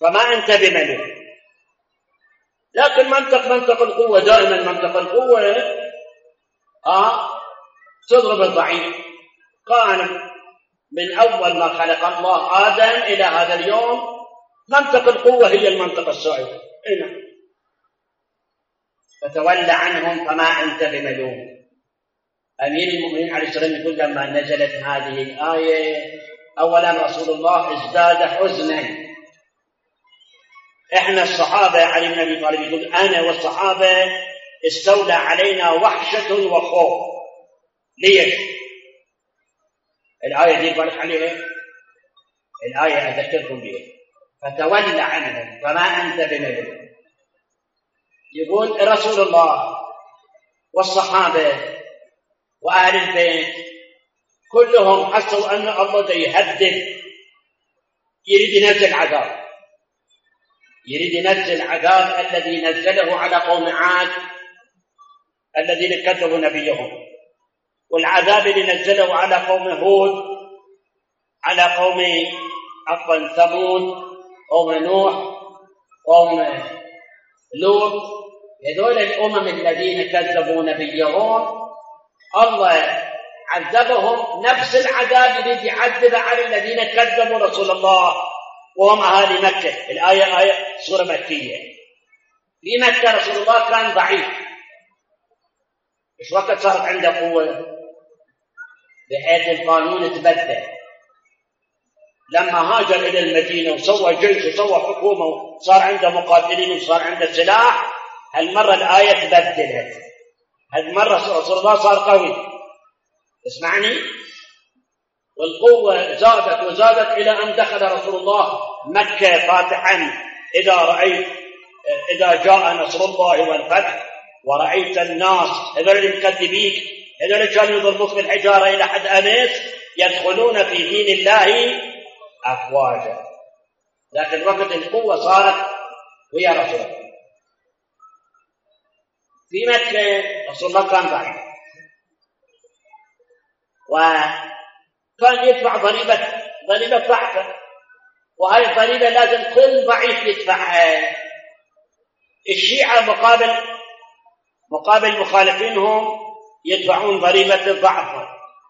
فما أنت بملوك. لكن منطق القوة دائما منطق القوة تضرب الضعيف. كان من أول ما خلق الله آدم إلى هذا اليوم منطق القوة هي المنطق السائد. نعم. فتولى عنهم فما أنت بملوم. أمير المؤمنين عليه السلام يقول لما نزلت هذه الآية أولا رسول الله ازداد حزنا. إحنا الصحابة علي بن أبي طالب يقول أنا والصحابة استولى علينا وحشة وخوف. ليش؟ الآية دي بالك عليها، الآية أذكركم بها. فتولى عنهم فما أنت بملوم. يقول رسول الله والصحابة وأهل البيت كلهم حسوا أن الله يهدد، يريد ينزل عذاب، يريد ينزل عذاب الذي نزله على قوم عاد الذين كذبوا نبيهم، والعذاب اللي نزله على قوم هود، على قوم ثمود، قوم نوح، قوم لوط. هذول الأمم الذين كذبوا نبيهم الله عذبهم نفس العذاب الذي يعذب على الذين كذبوا رسول الله وهم أهالي مكة. الآية آية سورة مكية. في مكة رسول الله كان ضعيف، مش وقت صارت عنده قوة بحيث القانون تبدل. لما هاجر إلى المدينة وسوى جيش وسوى حكومة وصار عنده مقاتلين وصار عنده سلاح، هالمرة الآية تبدلت. هالمرة رسول الله صار قوي، اسمعني، والقوة زادت وزادت إلى أن دخل رسول الله مكة فاتحا. إذا جاء نصر الله والفتح ورأيت الناس هذول اللي مكذبيك، هذول كانوا يضربوك بالحجارة إلى حد أمس، يدخلون في دين الله أفواجا. لكن وقت القوة صارت ويا رسول الله. في مكة رسول الله كان ضعيف، وكان يدفع ضريبة ضعفه، وهذه الضريبة لازم كل ضعيف يدفعها. الشيعة مقابل مخالفينهم يدفعون ضريبة الضعف.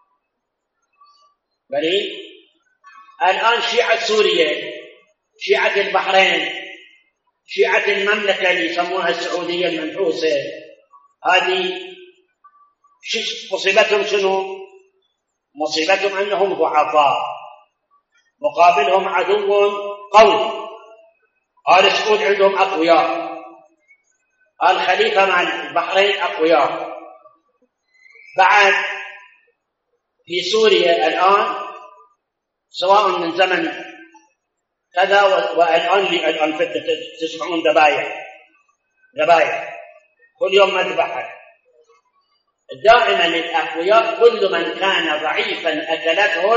الآن شيعة سوريا، شيعة البحرين، شيعة المملكة اللي يسموها السعودية المنحوسة، هذه مصيبتهم شنو؟ مصيبتهم أنهم ضعفاء، مقابلهم عدو قوي. آل سعود عندهم أقوياء، آل خليفة مع البحرين أقوياء. بعد في سوريا الآن سواء من زمن كذا والآن تسمعون ذبايح كل يوم مذبحة. دائما الأقوياء، كل من كان ضعيفا أكلته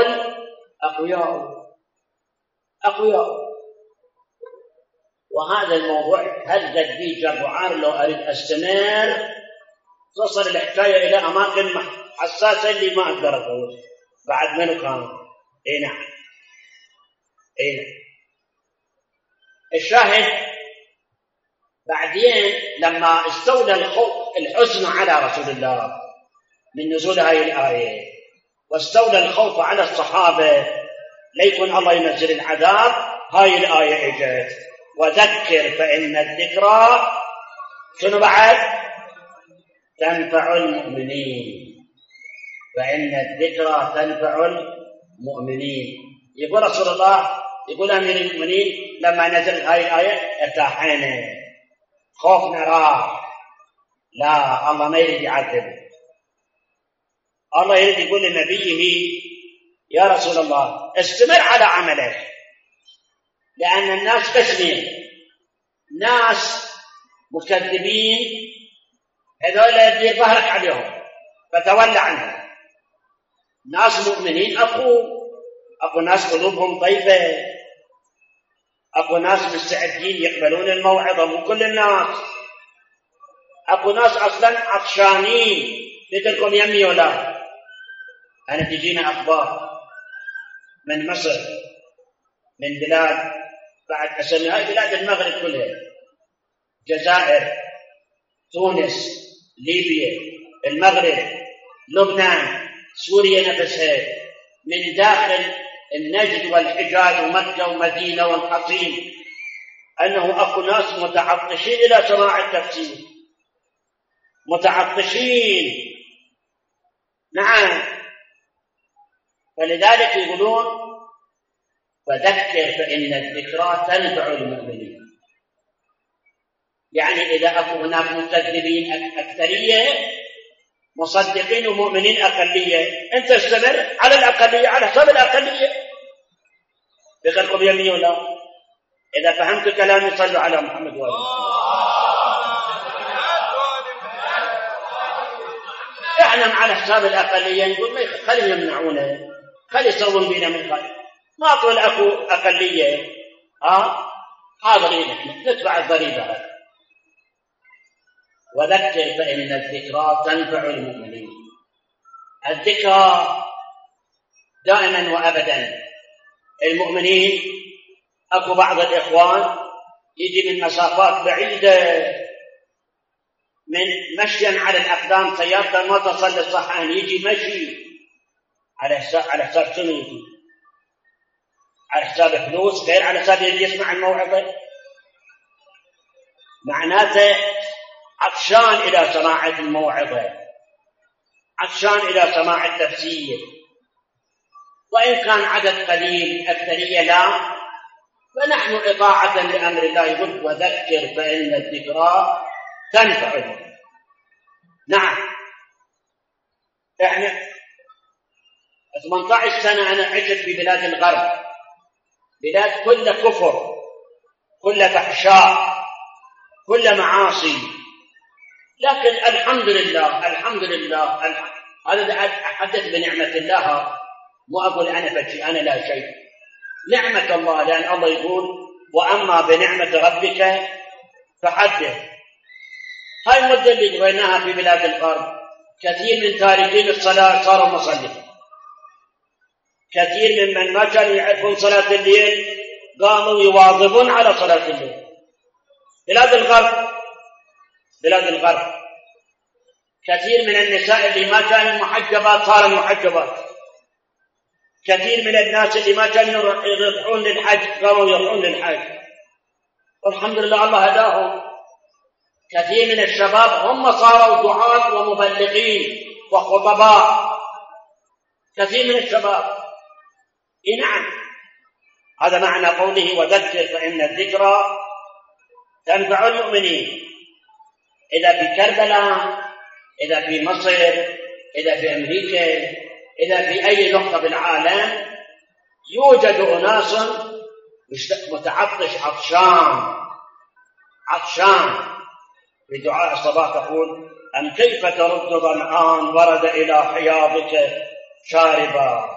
الأقوياء. وهذا الموضوع هزت بي جرعان. لو أريد أستمر تصل الحكاية إلى أماكن حساسة اللي ما أقدر أقول بعد منه كان. نعم. الشاهد بعدين لما استولى الحزن على رسول الله من نزول هذه الآية، واستولى الخوف على الصحابة ليكن الله ينزل العذاب، هاي الآية اجت وذكر فإن الذكرى شنو بعد؟ تنفع المؤمنين. فإن الذكرى تنفع المؤمنين. يقول رسول الله، يقول أمير المؤمنين لما نزلت هاي الآية ارتاحنا، خوفنا راح. لا، الله ما يريد يعذب. الله يريد يقول لنبيه يا رسول الله استمر على عملك، لأن الناس قسمين، ناس مكذبين هذول يدير ظهرك عليهم فتولى عنهم. ناس مؤمنين أكو ناس قلوبهم طيبة، أكو ناس مستعدين يقبلون الموعظة، مو كل الناس. أكو ناس أصلا عطشانين مثلكم يمي ولا. أنا تجينا أخبار من مصر، من بلاد بعد أسمي هاي بلاد المغرب كلها، الجزائر، تونس، ليبيا، المغرب، لبنان، سوريا نفسها، من داخل النجد والحجاز ومكة ومدينة والحصين، أنه أكو ناس متعطشين إلى سماع التفسير، متعطشين. نعم. فلذلك يقولون فذكر فإن الذكرى تنفع المؤمنين. يعني إذا أكو هناك مكذبين أكثرية، مصدقين ومؤمنين أقلية، أنت استمر على الأقلية، على حساب الأقلية. بخلكم يمين ولا؟ إذا فهمت كلامي صلوا على محمد وآله. احنا على حساب الأقلية نقول خلي يمنعونا، خلي يسوون بينا من خلي، ما طول أكو أقلية حاضرين ندفع الضريبة هذه. وذكر فإن الذكرى تنفع المؤمنين. الذكرى دائما وأبدا المؤمنين. أكو بعض الإخوان يجي من مسافات بعيدة، من مشيا على الأقدام، سيارته ما تصل للصحن، يجي مشي على حساب شنو؟ يجي على حساب فلوس، غير على حساب يجي يسمع الموعظة. معناته عطشان إلى سماع الموعظة، عطشان إلى سماع التفسير، وإن كان عدد قليل أكثرية لا، فنحن إطاعة لأمر الله يقول وذكر فإن الذكرى تنفع. نعم. احنا 18 سنة أنا عشت في بلاد الغرب، بلاد كل كفر، كل فحشاء، كل معاصي، لكن الحمد لله الحمد لله هذا أحدث بنعمة الله، مو أقول أنا فشي، أنا لا شيء، نعمة الله، لأن الله يقول وأما بنعمة ربك فحدث. هاي المدة اللي قضيناها في بلاد الغرب كثير من تاركين الصلاة صاروا مصلين، كثير ممن ما كانوا يعرفون صلاة الليل قاموا يواظبون على صلاة الليل. بلاد الغرب كثير من النساء اللي ما كانوا محجبات صاروا محجبات، كثير من الناس اللي ما كانوا يروحون للحج قاموا يروحون للحج، والحمد لله الله هداهم. كثير من الشباب هم صاروا دعاة ومبلغين وخطباء، كثير من الشباب. نعم. هذا معنى قوله وذكر فإن الذكرى تنفع المؤمنين. إذا في كربلاء، إذا في مصر، إذا في أمريكا، إذا في أي نقطة بالعالم يوجد أناس متعطش عطشان. في دعاء الصباح تقول أم كيف ترد ظمآن ورد إلى حياضك شاربا.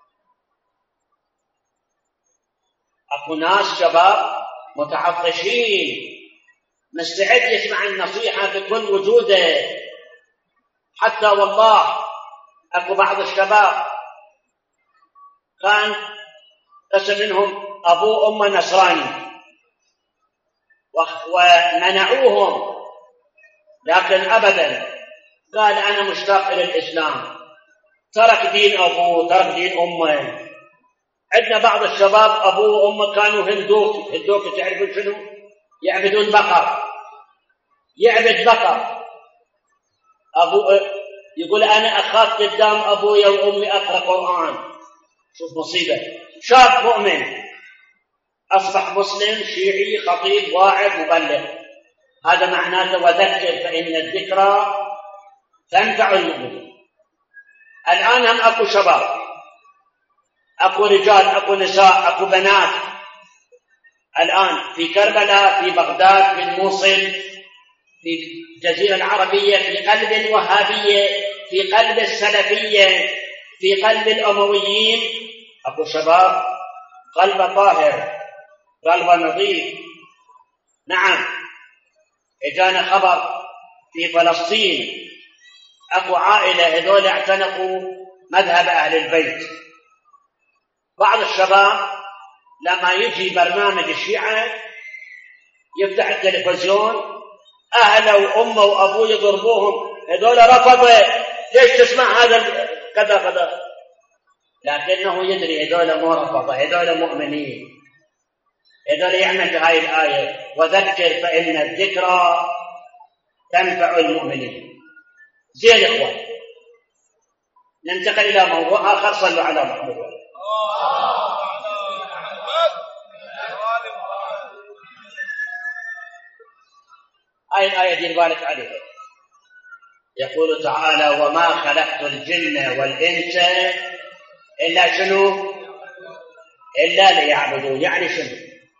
أكو ناس شباب متعطشين، مستعد يسمع النصيحة بكل وجوده. حتى والله أكو بعض الشباب كان قسم منهم أبوه أمه نصراني ومنعوهم، لكن أبدا قال أنا مشتاق إلى الإسلام، ترك دين أبوه، ترك دين أمه. عندنا بعض الشباب أبوه وأمه كانوا هندوك تعرفون شنو؟ يعبدون بقر، يعبد بقر. أبوه يقول أنا أخاف قدام أبوي وأمي أقرأ قرآن. شوف مصيبة، شاب مؤمن أصبح مسلم شيعي خطيب واعظ مبلغ. هذا معناته وذكر فإن الذكرى تنفع المؤمنين. الآن هم أكو شباب، أكو رجال، أكو نساء، أكو بنات الآن في كربلاء، في بغداد، في الموصل، في الجزيرة العربية، في قلب الوهابية، في قلب السلفية، في قلب الأمويين. أكو شباب قلب طاهر، قلب نظيف. نعم. إجانا خبر في فلسطين أكو عائلة هذول اعتنقوا مذهب أهل البيت. بعض الشباب لما يجي برنامج الشيعة يفتح التلفزيون أهله وأمه وأبوه يضربوهم، هذول رفضوا، ليش تسمع هذا كذا كذا؟ لكنه يدري هذول مو رفضوا، هذول مؤمنين، هذول يعمل هاي الآية وذكر فإن الذكرى تنفع المؤمنين. زين إخوان، ننتقل إلى موضوع آخر. صلوا على محمد. هاي الآية دير بالك عليها. يقول تعالى وما خلقت الجن والإنس إلا شنو؟ إلا ليعبدون. يعني شنو؟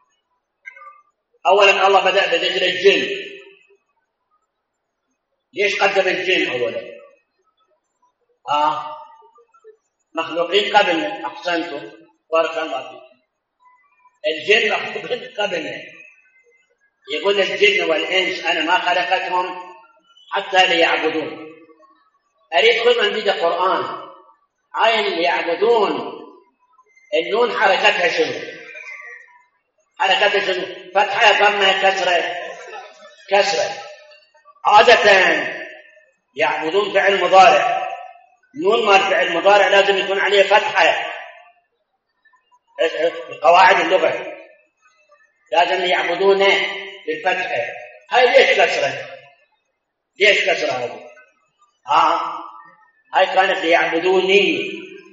أولا الله بدأ بذكر الجن. ليش قدم الجن أولا؟ مخلوقين قبلنا. أحسنتم، بارك الله فيك. الجن مخلوقين قبلنا. يقول الجن والإنس أنا ما خلقتهم حتى ليعبدون. أريد خذ من بيد القرآن عين ليعبدون. النون حركتها شنو؟ حركتها شنو؟ فتحة ضمة كسرة؟ كسرة. عادة يعبدون فعل مضارع، نون مال فعل مضارع لازم يكون عليه فتحة. قواعد اللغة لازم يعبدون بالفتحة. هاي ليش كسرة؟ ليش كسرة هذه؟ هاي كانت ليعبدوني.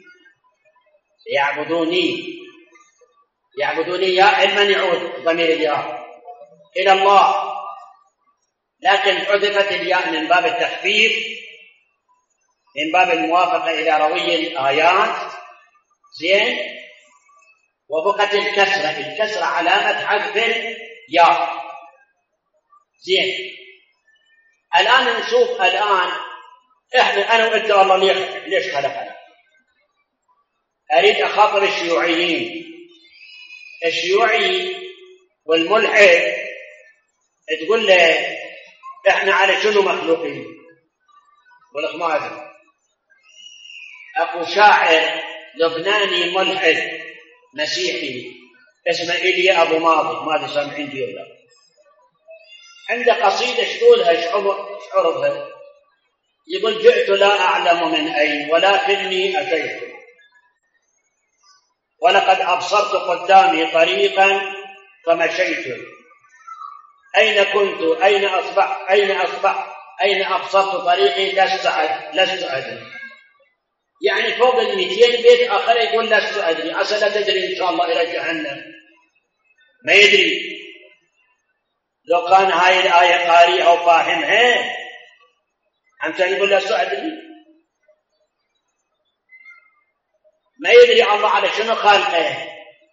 ليعبدوني، يعبدوني يا علما يعود ضمير الياء إلى الله، لكن حذفت الياء من باب التخفيف، من باب الموافقة إلى روي الآيات. زين. وبقت الكسرة. الكسرة علامة حذف الياء. زين. الآن نشوف الآن أنا وأنت الله ليش خلقنا. أريد أخاطب الشيوعيين. الشيوعي والملحد تقول له إحنا على شنو مخلوقين؟ ولك ما أدري. أكو شاعر لبناني ملحد مسيحي اسمه إيليا أبو ماضي، ما أدري سامعين دي ولا. عنده قصيدة شتولها شعرها، يقول جئت لا أعلم من أين ولكني أتيت، ولقد أبصرت قدامي طريقا فمشيت، أين كنت أين أصبحت أين أبصرت طريقي لست أدري. يعني فوق 200 بيت آخر يقول لست أدري. عسى لا تدري إن شاء الله إلى جهنم. ما يدري. لو كان هاي الآية قارئة أو فاهمها أنت يقول لست أدري. ما يدري الله على شنو خالقه.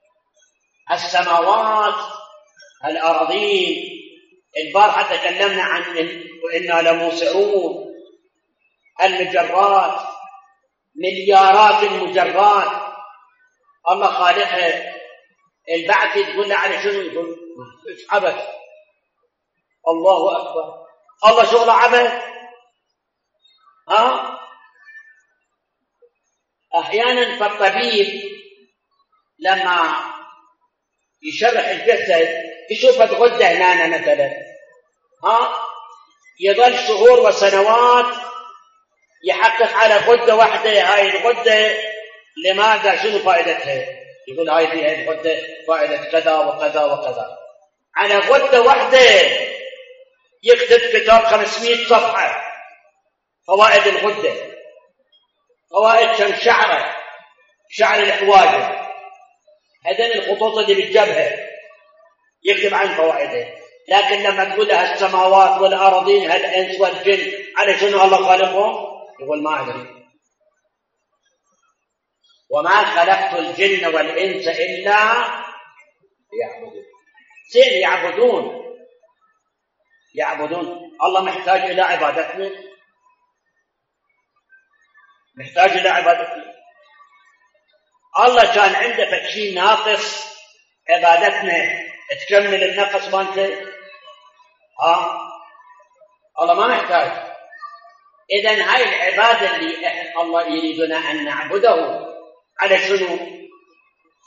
السماوات، الأراضين. البارحة تكلمنا عن وإنا لموسعون. المجرات، مليارات المجرات الله خالقها. البعث تقول له على شنو؟ يقول عبث. الله أكبر. الله شغله عبث. أحيانا فالطبيب لما يشرح الجسد يشوف الغدة هنا مثلا، يظل شهور وسنوات يحقق على غدة واحدة. هاي الغدة لماذا؟ شنو فائدتها؟ يقول هاي فيها الغدة فائدة كذا وكذا وكذا. على غدة واحدة يكتب كتاب 500 صفحة. فوائد الغدة، فوائد كم شعرة، شعر الحواجب، هذين الخطوط اللي بالجبهة يكتب عن فوائده. لكن لما تقول لها السماوات والأرضين هالإنس والجن على شنو الله خالقهم؟ يقول ما أدري. وما خلقت الجن والإنس إلا يعبدون. زين، يعبدون. الله محتاج إلى عبادتنا؟ محتاج إلى عبادتنا. الله كان عنده فشي ناقص عبادتنا تكمل النقص مالته؟ الله ما محتاج. إذن هاي العبادة اللي الله يريدنا أن نعبده على شنو؟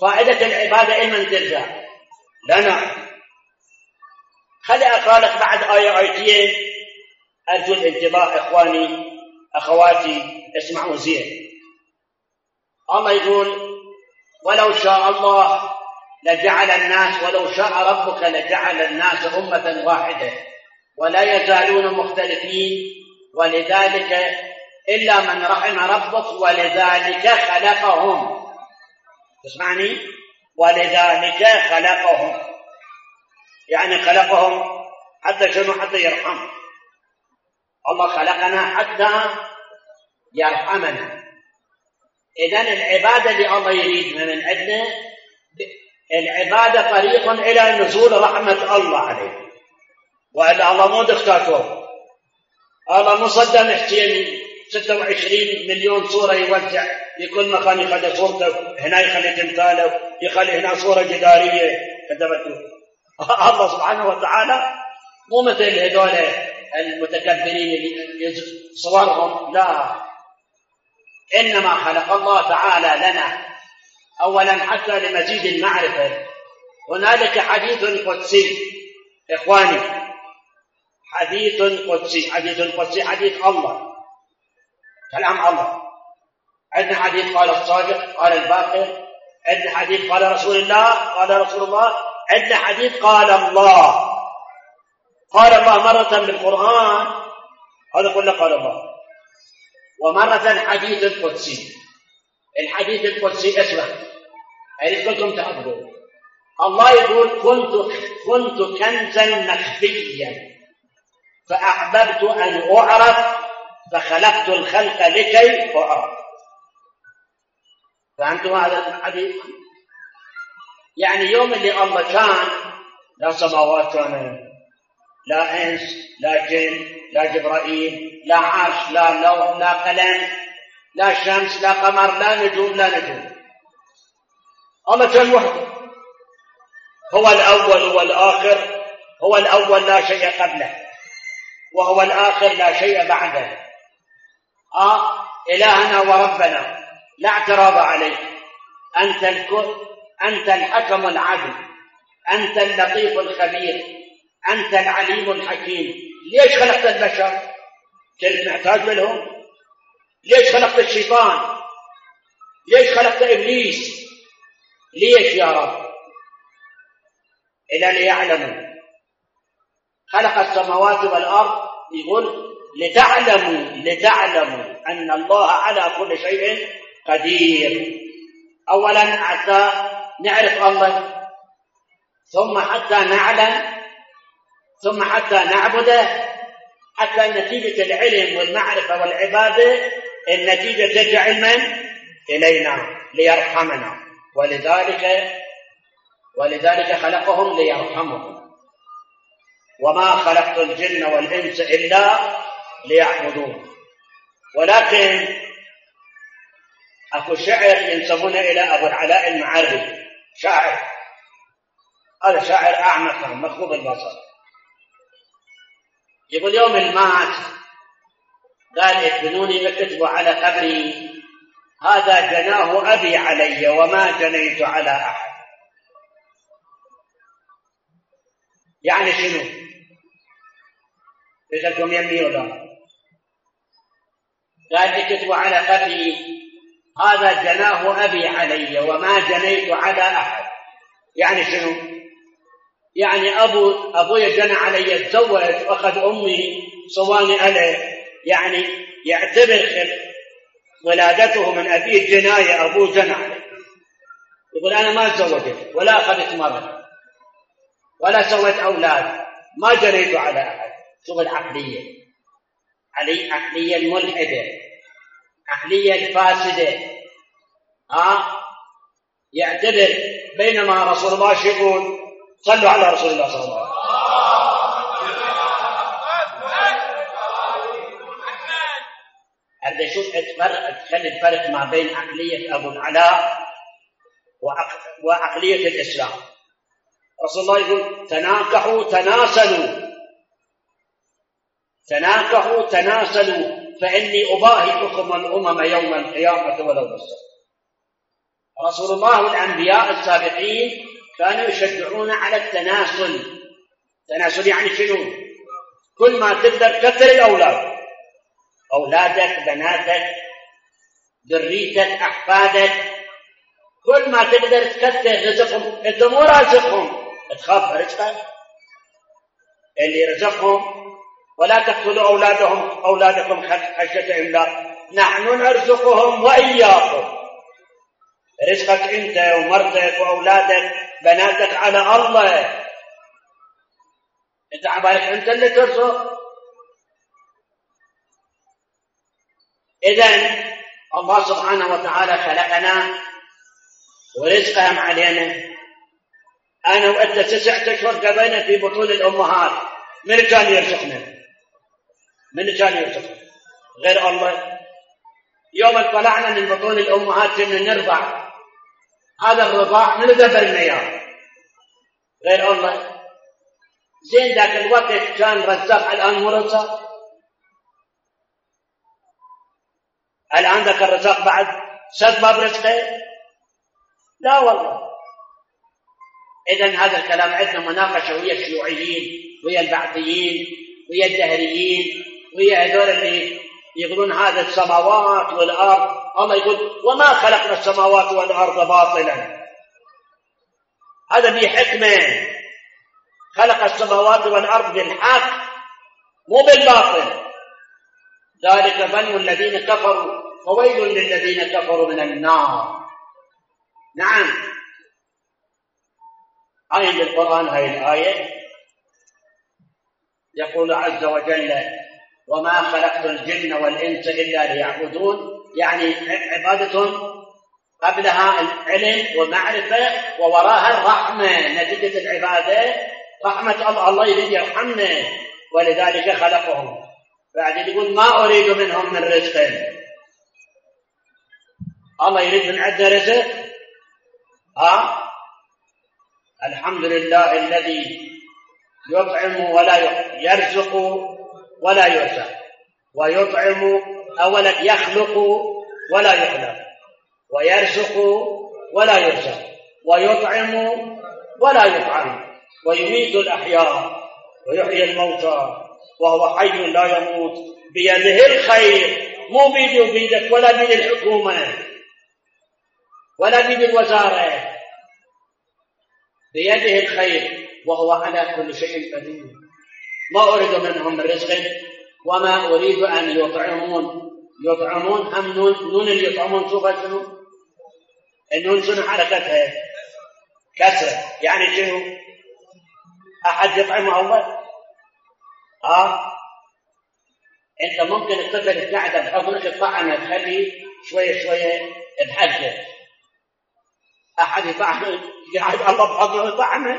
فائدة العبادة إما ترجع لنا. خلي أقرأ لك بعد آية آيتين، أرجو الانتباه إخواني أخواتي، اسمعوا زين. الله يقول: ولو شاء الله لجعل الناس، ولو شاء ربك لجعل الناس أمة واحدة ولا يزالون مختلفين ولذلك إلا من رحم ربك ولذلك خلقهم. تسمعني؟ ولذلك خلقهم، يعني خلقهم حتى شنو؟ حتى يرحم. الله خلقنا حتى يرحمنا. إذن العبادة اللي الله يريدنا من عندنا، العبادة طريق إلى نزول رحمة الله عليه. وإلا الله مو دكتاتور، الله مو صدام حسين 26 مليون صورة يوزع في كل مكان، يخلي صورته هنا، يخلي تمثاله، يخلي هنا صورة جدارية كتبته. الله سبحانه وتعالى مو مثل هذول المتكبرين اللي صورهم، لا، إنما خلق الله تعالى لنا أولا حتى لمزيد المعرفة. هنالك حديث قدسي إخواني، حديث قدسي، حديث قدسي، حديث الله، كلام الله. عندنا حديث قال الصادق قال الباقر، عندنا حديث قال رسول الله قال رسول الله، عندنا حديث قال الله. قال الله مرة بالقرآن، هذا كله قال الله، ومرة حديث قدسي. الحديث القدسي اسمع، أريد لكم تحفظوا. الله يقول: كنت كنزا مخفيا فأحببت أن أعرف فخلقت الخلق لكي أعرف. فهمتوا هذا الحديث؟ يعني يوم اللي الله كان لا سماوات كانت، لا إنس، لا جن، لا جبرائيل، لا عرش، لا لوح، لا قلم، لا شمس، لا قمر، لا نجوم، لا نجوم. الله كان وحده، هو الأول والآخر، هو الأول لا شيء قبله، وهو الآخر لا شيء بعده. إلهنا وربنا لا اعتراض عليه. أنت الحكم العدل، أنت اللطيف الخبير، أنت العليم الحكيم. ليش خلقت البشر؟ كنت محتاج منهم؟ ليش خلقت الشيطان؟ ليش خلقت إبليس؟ ليش يا رب؟ إلى ليعلموا. خلق السماوات والأرض، يقول لتعلموا أن الله على كل شيء قدير. أولا حتى نعرف الله، ثم حتى نعلم، ثم حتى نعبده، حتى نتيجة العلم والمعرفة والعبادة النتيجة ترجع من إلينا ليرحمنا. ولذلك خلقهم ليرحمهم. وما خلقت الجن والإنس إلا ليعبدون. ولكن أكو شاعر ينسبون إلى أبو العلاء المعري، شاعر، هذا شاعر أعمى مخبوب البصر، يقول: يوم المات قال: ادفنوني اكتبوا على قبري هذا جناه أبي علي وما جنيت على أحد. يعني شنو؟ بيتكم يمي ولا؟ قال: اكتبوا على قبري هذا جناه أبي علي وما جنيت على أحد. يعني شنو؟ يعني أبوي جنى علي، اتزوج وأخذ أمي صواني عليه، يعني يعتبر ولادته من أبيه جناية، أبوه جنى عليه. يقول: أنا ما تزوجت ولا أخذت مرة ولا سويت أولاد، ما جنيت على أحد. شوف العقلية، عقلية الملحدة، عقلية الفاسدة. يعتبر، بينما رسول الله يقول: صلوا على رسول الله صلى الله عليه وسلم. هذا شوف تخلي الفرق ما بين عقلية أبو العلاء وعقلية الإسلام. رسول الله يقول: تناكحوا تناسلوا فإني أباهي بكم الأمم يوم القيامة ولو بالصبر. رسول الله والأنبياء السابقين كانوا يشجعون على التناسل. التناسل يعني شنو؟ كل ما تقدر كثر الأولاد، أولادك، بناتك، ذريتك، أحفادك، كل ما تقدر تكثر رزقهم. أنت مو رازقهم، تخاف رزقك اللي رزقهم. ولا تقتلوا أولادكم خشية إملاق، نحن نرزقهم وإياكم. رزقك أنت ومرتك وأولادك بناتك على الله، أنت عبالك أنت اللي ترزق. إذن الله سبحانه وتعالى خلقنا ورزقهم علينا. أنا وأنت 9 أشهر قبلنا في بطون الأمهات، من كان يرزقنا؟ من كان يرزقنا غير الله؟ يوم طلعنا من بطون الأمهات كنا نرضع، هذا الرضاع من دبرنا إياه غير الله؟ زين ذاك الوقت كان رزاق، الآن مو رزاق. الآن ذاك الرزاق بعد سد باب رزقه؟ لا والله. إذن هذا الكلام عندنا مناقشة ويا الشيوعيين ويا البعثيين ويا الدهريين ويا هذول اللي يقولون هذا السماوات والأرض. الله يقول وما خلقنا السماوات والأرض باطلا، هذا بحكمة. خلق السماوات والأرض بالحق مو بالباطل. ذلك ظن الذين كفروا فويل للذين كفروا من النار. نعم، آية القرآن هاي الآية يقول عز وجل وما خلقت الجن والإنس إلا ليعبدون، يعني عبادتهم قبلها العلم ومعرفة ووراها الرحمة. نتيجة العبادة رحمة الله يريد يرحمنا ولذلك خلقهم. بعد يقول ما أريد منهم من رزق. الله يريد من عندنا رزق. الحمد لله الذي يطعم ولا يرزق ولا يرزق، ويطعم أولا يخلق ولا يخلق، ويرزق ولا يرزق، ويطعم ولا يطعم، ويميت الأحياء ويحيي الموتى وهو حي لا يموت بيده الخير. مو بيدي وبيدك ولا بيد الحكومة ولا بيد الوزارة، بيده الخير وهو على كل شيء قدير. ما أريد منهم من رزق وما أريد أن يطعمون. يطعمون هم نون اللي يطعمون شوفها شنو؟ النون شنو حركتها؟ كسر، يعني شنو؟ أحد يطعمه الله؟ أنت ممكن الطفل قاعدة بحضنك تطعمه تخلي شوية شوية بحجة. أحد يطعمه قاعد الله بحضنه يطعمه؟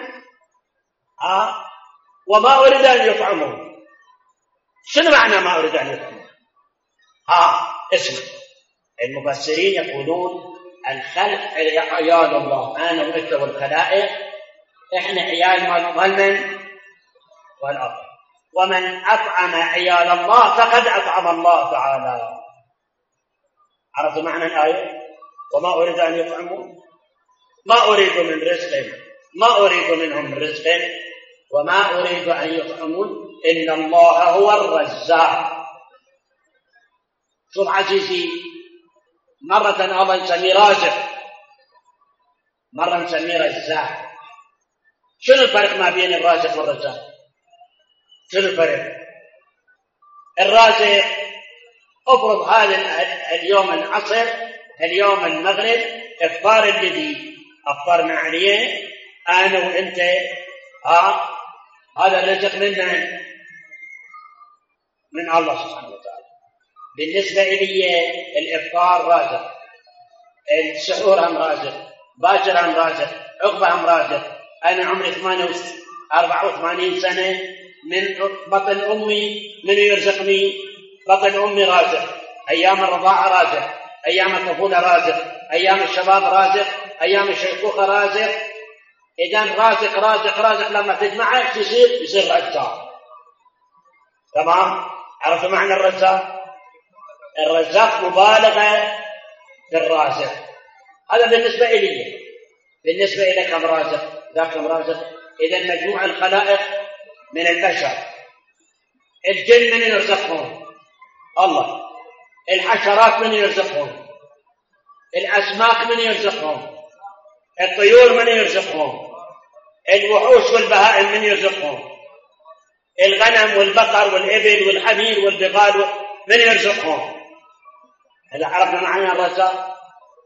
وما أريد أن يطعمه. شنو معنى ما أريد أن يطعمه؟ اسمع، المفسرين يقولون الخلق عيال الله، أنا وأنت والخلائق إحنا عيال من والأرض. ومن أطعم عيال الله فقد أطعم الله تعالى. عرفتوا معنى الآية؟ وما أريد أن يطعموا، ما أريد من رزق، ما أريد منهم من رزق وما أريد أن يطعمون، إن الله هو الرزاق. شوف عزيزي، مرة الله نسميه رازق، مرة نسميه رزاق. شنو الفرق ما بين الرازق والرزاق؟ شنو الفرق؟ الرازق افرض هذا اليوم العصر، اليوم المغرب، افطار الذي افطرنا عليه انا وانت، هذا الرزق من الله سبحانه وتعالى. بالنسبة لي الافطار رازق، السحور هم رازق، باكر هم رازق، عقبه هم رازق. انا عمري 84 سنة من بطن أمي، من يرزقني؟ بطن أمي رازق، أيام الرضاعة رازق، أيام الطفولة رازق، أيام الشباب رازق، أيام الشيخوخة رازق. إذن رازق رازق رازق لما تجمعه يصير رزاق. تمام؟ عرفتوا معنى الرزاق؟ الرزاق مبالغة في الرازق. هذا بالنسبة إلي. بالنسبة إلى كم رازق ذاك كم رازق. إذا مجموع الخلائق من البشر، الجن من يرزقهم؟ الله. الحشرات من يرزقهم؟ الأسماك من يرزقهم؟ الطيور من يرزقهم؟ الوحوش والبهائم من يرزقهم؟ الغنم والبقر والإبل والحمير والبغال من يرزقهم؟ هذا عرفنا معنى الرزاق.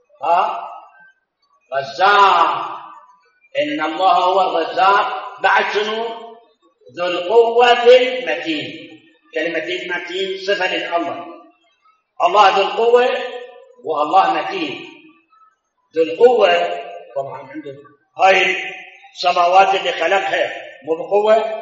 رزاق. إن الله هو الرزاق. بعد شنو؟ ذو القوة المتين. كلمة المتين صفة لله. الله ذو القوة والله متين. ذو القوة طبعا عنده هاي السماوات اللي خلقها مو بقوة.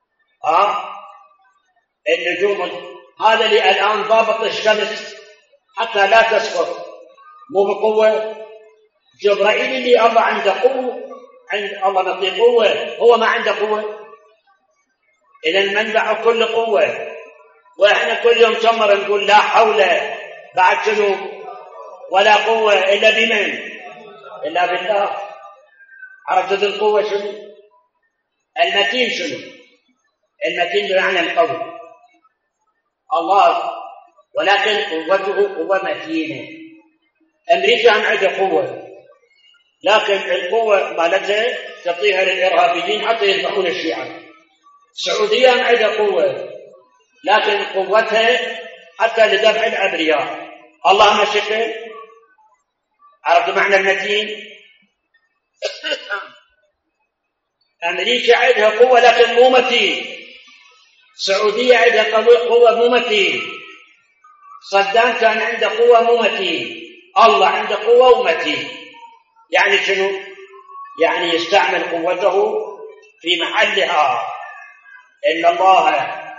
النجوم هذا اللي الآن ضابط الشمس حتى لا تسقط مو بقوة. جبرائيل اللي الله عنده قوة، عند الله نعطيه قوة، هو ما عنده قوة. إذا منبع كل قوة. وإحنا كل يوم تمر نقول لا حول بعد شنو ولا قوة إلا بمن؟ إلا بالله. عرفت ذي القوة شنو؟ المتين شنو؟ المتين بمعنى القوي الله، ولكن قوته قوة متينة. أمريكا هم عندها قوة، لكن القوة مالتها تعطيها للإرهابيين حتى يذبحون الشيعة. السعودية هم عندها قوة، لكن قوتها حتى لذبح الأبرياء. الله ما شكل. عرفت معنى المتين؟ أمريكا عندها قوة لكن مو متين. السعودية عندها قوة مو متين. صدام كان عنده قوة مو متين. الله عنده قوة ومتين. يعني شنو؟ يعني يستعمل قوته في محلها. إن الله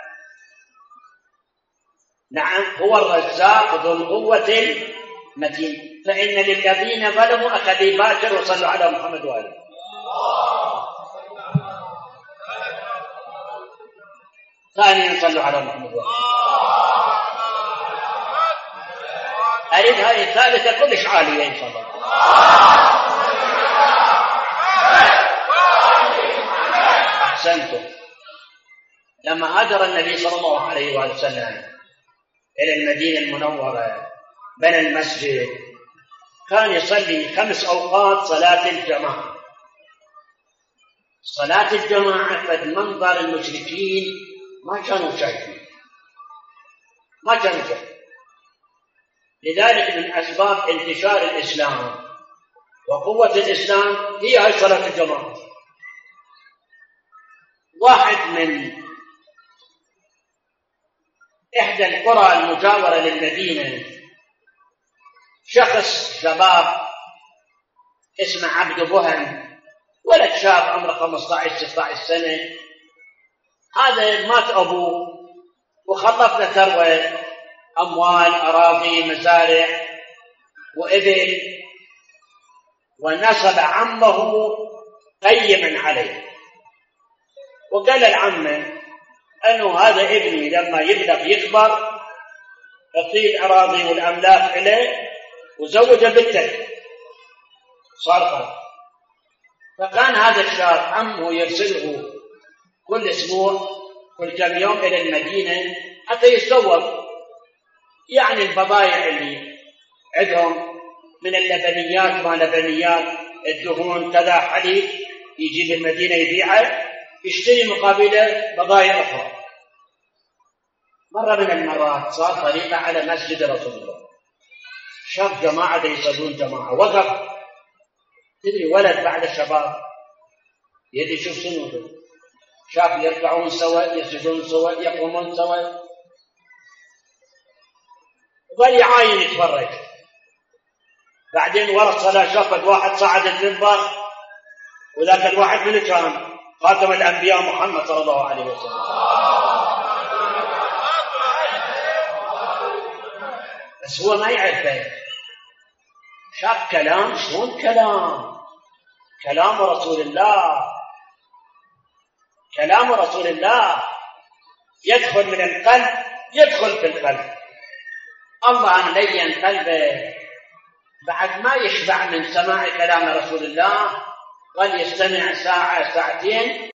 نعم هو الرزاق ذو القوة المتين. فإن للذين ظلموا أخذوا باكر وصلوا على محمد وآله. ثانيا صلوا على محمد وآله. أريد هذه الثالثة كلش عالية إن شاء الله. أحسنتم. لما هاجر النبي صلى الله عليه وسلم إلى المدينة المنورة بنى المسجد، كان يصلي 5 أوقات صلاة الجماعة. صلاة الجماعة فد منظر المشركين ما كانوا شايفين. لذلك من أسباب انتشار الإسلام وقوة الإسلام هي هاي صلاة الجماعة. واحد من إحدى القرى المجاورة للمدينة، شخص شباب اسمه عبد بهم، ولد شاب عمره 15-16 سنة. هذا مات أبوه وخلفنا ثروة، أموال، أراضي، مزارع وإبل، ونصب عمه قيما عليه، وقال العمه أنه هذا ابني لما يبلغ يكبر أعطيه الأراضي والأملاك إليه وزوجه بنتك. صار فرق. فكان هذا الشاب عمه يرسله كل أسبوع كل كم يوم إلى المدينة حتى يستوب يعني البضائع اللي عندهم من اللبنيات ما لبنيات، الدهون كذا، حليب، يجيب المدينة يبيعه، يشتري مقابله بضائع أخرى. مرة من المرات صار طريقة على مسجد رسول الله، شاف جماعة يصلون جماعة، وقف. تدري ولد بعد الشباب يدي شوف شنو، شاف يركعون سوا، يسجدون سوا، يقومون سوا، ظل يعاين يتفرج. بعدين ورا الصلاة شافت واحد صعد المنبر، وذاك الواحد من كان خاتم الأنبياء محمد صلى الله عليه وسلم. بس هو ما يعرفه، شاف كلام، شلون كلام رسول الله، كلام رسول الله يدخل من القلب، يدخل في القلب. الله أن لين قلبه بعد ما يشبع من سماع كلام رسول الله، قد يستمع ساعة ساعتين